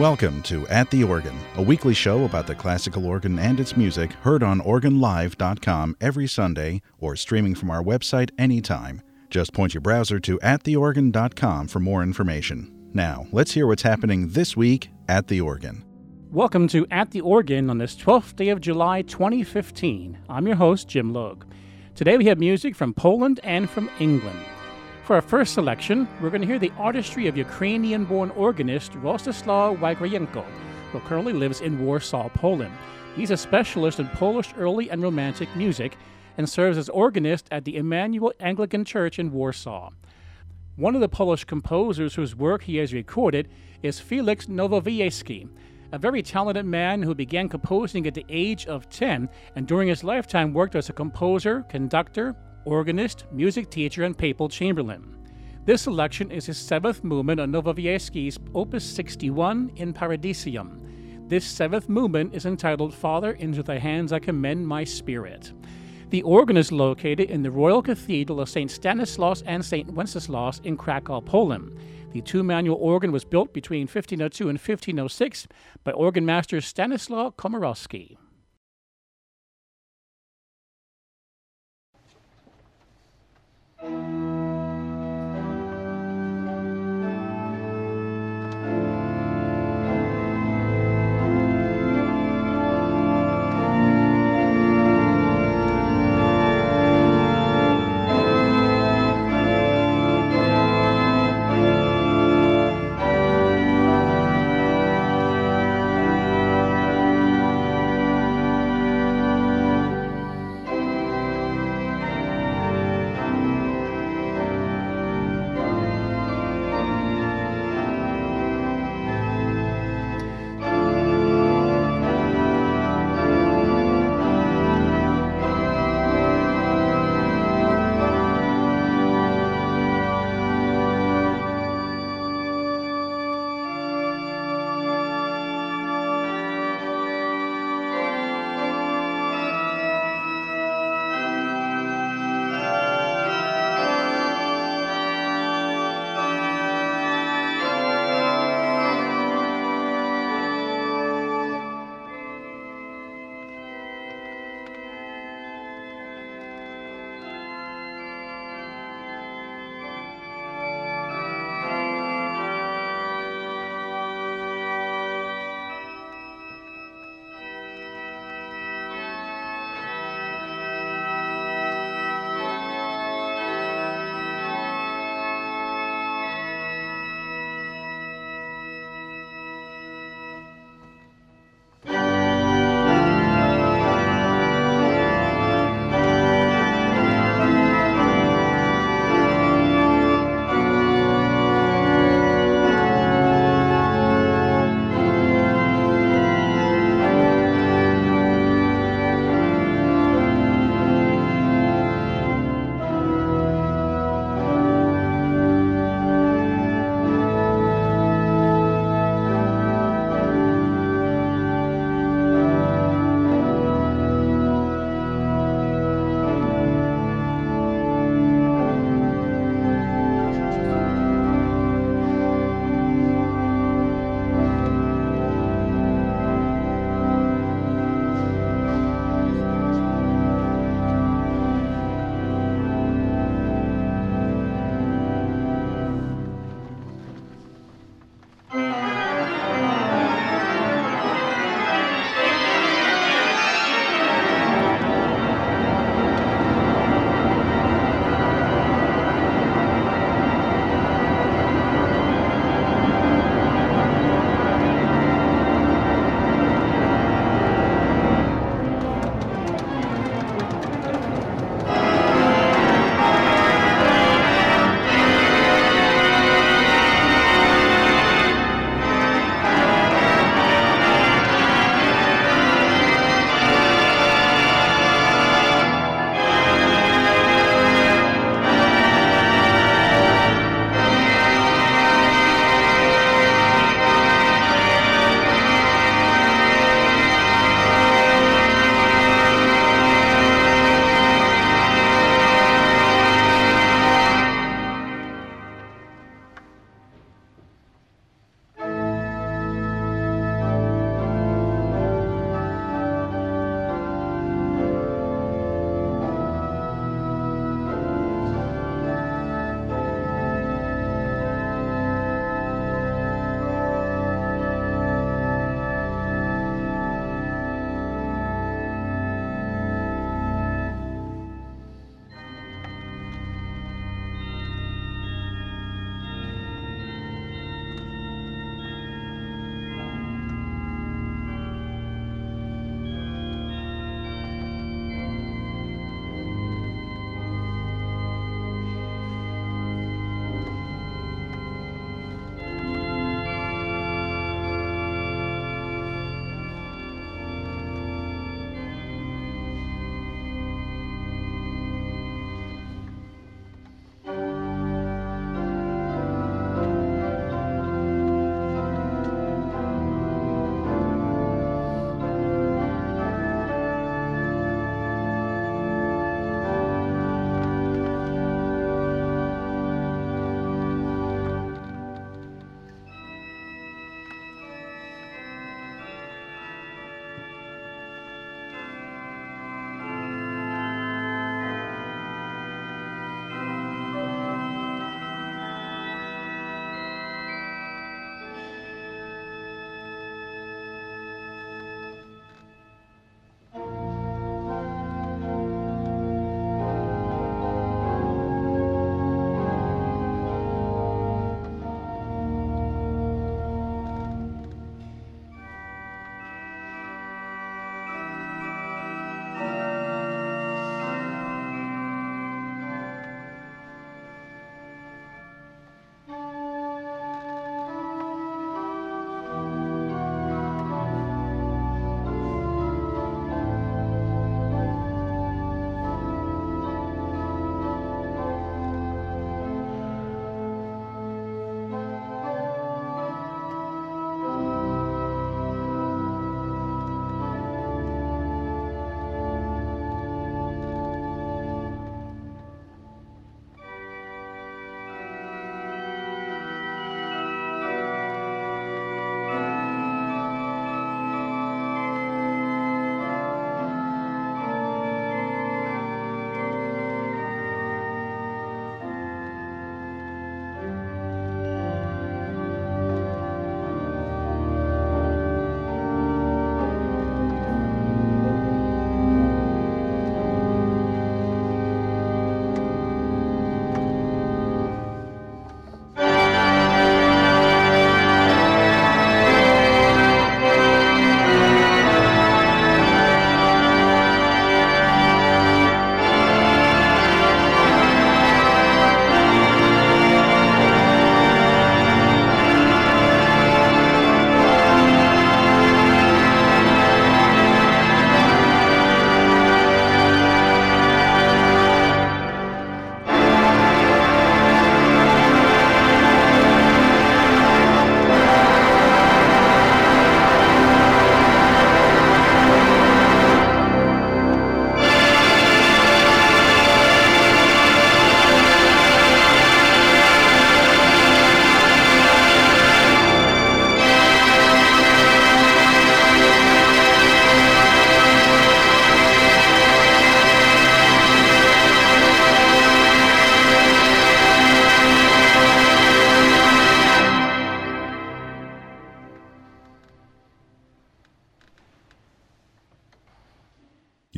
Welcome to At the Organ, a weekly show about the classical organ and its music, heard on organlive.com every Sunday or streaming from our website anytime. Just point your browser to attheorgan.com for more information. Now, let's hear what's happening this week at the organ. Welcome to At the Organ on this 12th day of July 2015. I'm your host, Jim Logue. Today we have music from Poland and from England. For our first selection, we're going to hear the artistry of Ukrainian-born organist Rostislaw Wawrynko, who currently lives in Warsaw, Poland. He's a specialist in Polish early and romantic music and serves as organist at the Emmanuel Anglican Church in Warsaw. One of the Polish composers whose work he has recorded is Felix Nowowiejski, a very talented man who began composing at the age of 10 and during his lifetime worked as a composer, conductor, organist, music teacher, and papal chamberlain. This selection is his seventh movement on Nowowiejski's Opus 61 in Paradisium. This seventh movement is entitled Father, into thy hands I commend my spirit. The organ is located in the Royal Cathedral of St. Stanislaus and St. Wenceslaus in Krakow, Poland. The two-manual organ was built between 1502 and 1506 by organ master Stanislaw Komorowski.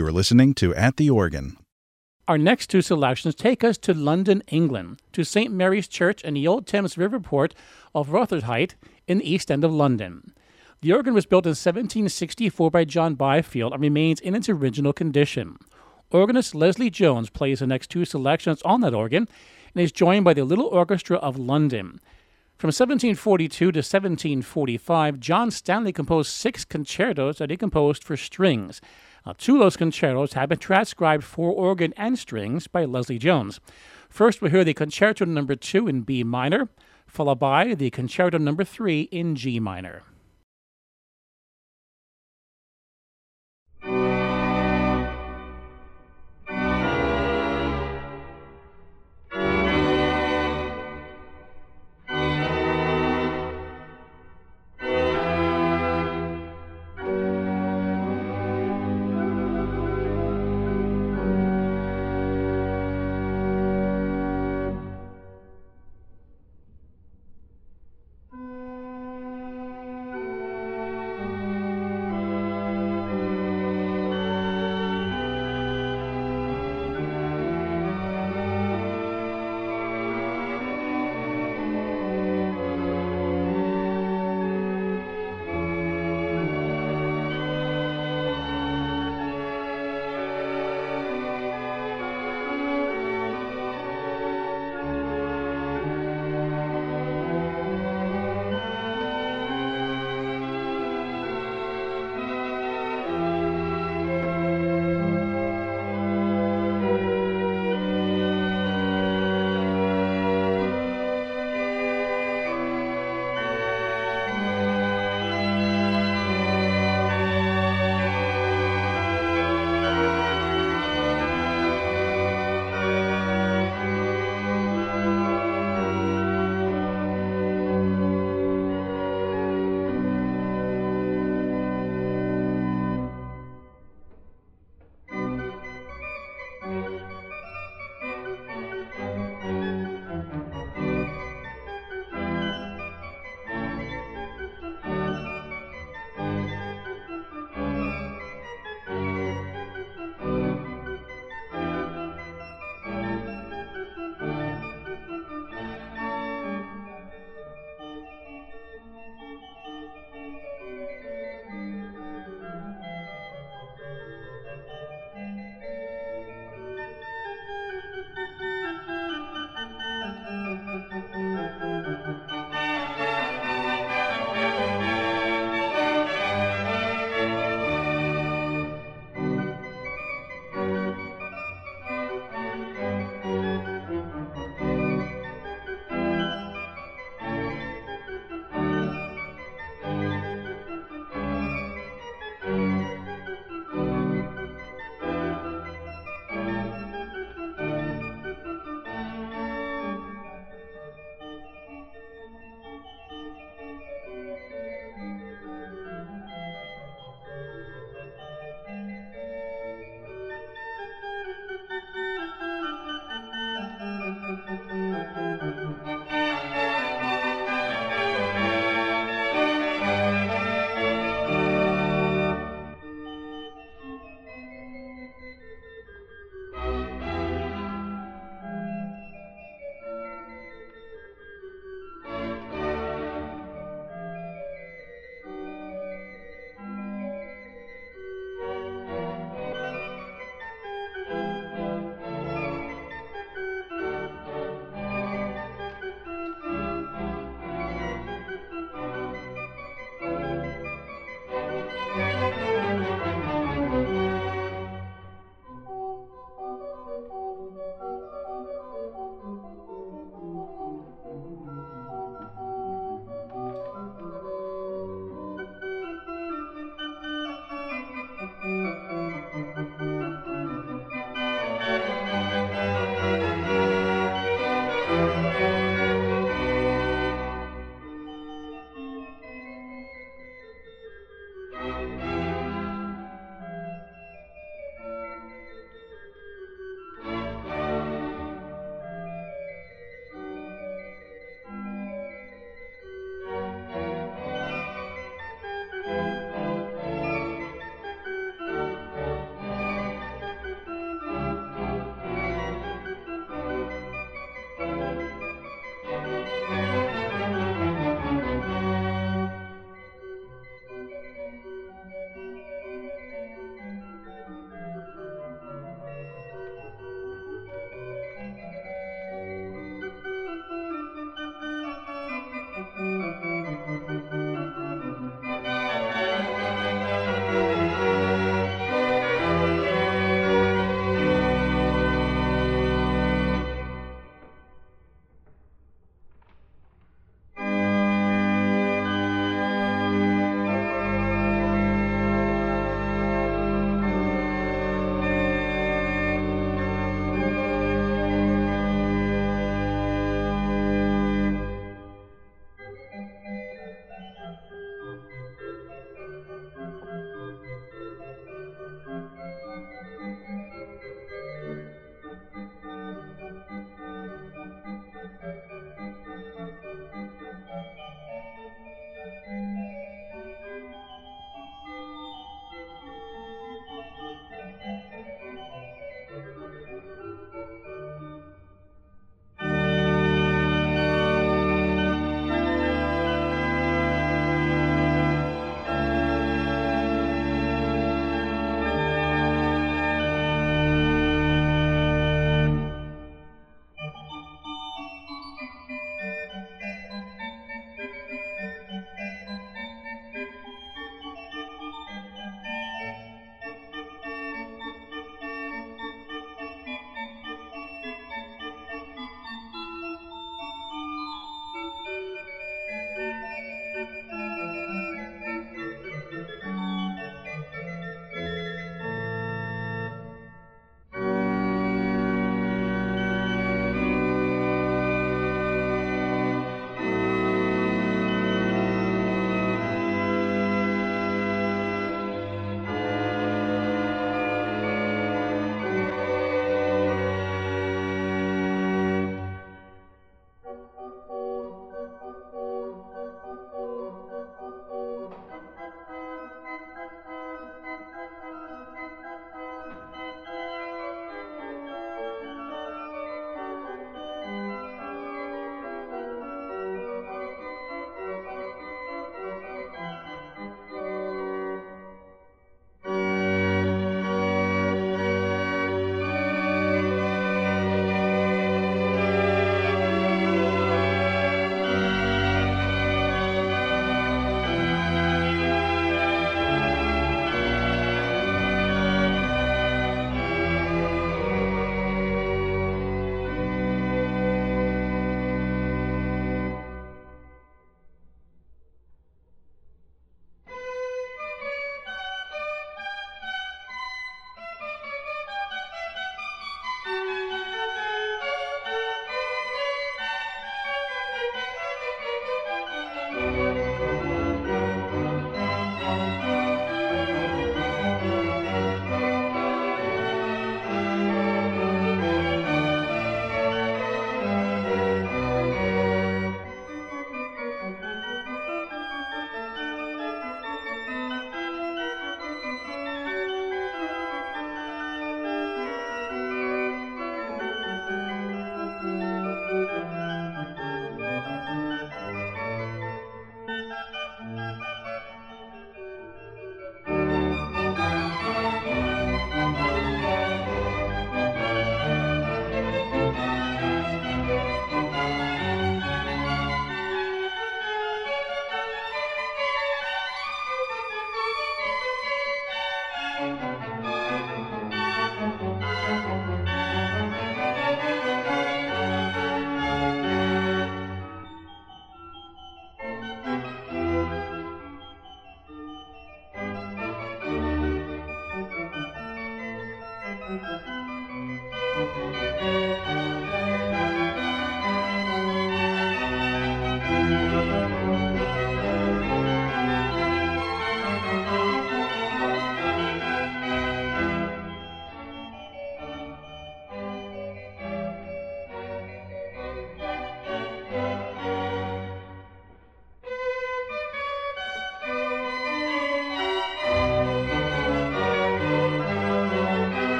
You are listening to At the Organ. Our next two selections take us to London, England, to St. Mary's Church in the Old Thames Riverport of Rotherhithe in the East End of London. The organ was built in 1764 by John Byfield and remains in its original condition. Organist Leslie Jones plays the next two selections on that organ and is joined by the Little Orchestra of London. From 1742 to 1745, John Stanley composed 6 concertos that he composed for strings. Now, 2 of those concertos have been transcribed for organ and strings by Leslie Jones. First, we'll hear the Concerto No. 2 in B minor, followed by the Concerto No. 3 in G minor.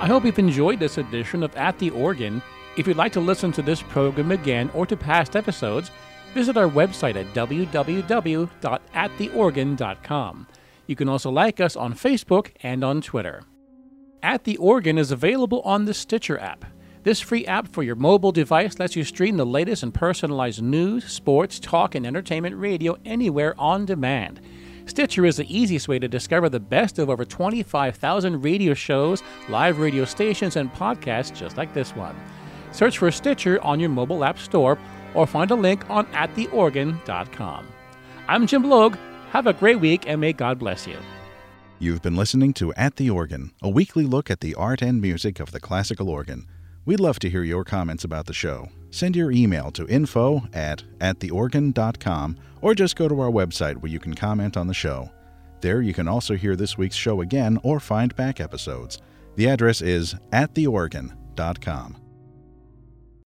I hope you've enjoyed this edition of At the Organ. If you'd like to listen to this program again or to past episodes, visit our website at www.attheorgan.com. You can also like us on Facebook and on Twitter. At the Organ is available on the Stitcher app. This free app for your mobile device lets you stream the latest and personalized news, sports, talk, and entertainment radio anywhere on demand. Stitcher is the easiest way to discover the best of over 25,000 radio shows, live radio stations, and podcasts just like this one. Search for Stitcher on your mobile app store or find a link on attheorgan.com. I'm Jim Logue. Have a great week and may God bless you. You've been listening to At the Organ, a weekly look at the art and music of the classical organ. We'd love to hear your comments about the show. Send your email to info@attheorgan.com or just go to our website where you can comment on the show. There you can also hear this week's show again or find back episodes. The address is attheorgan.com.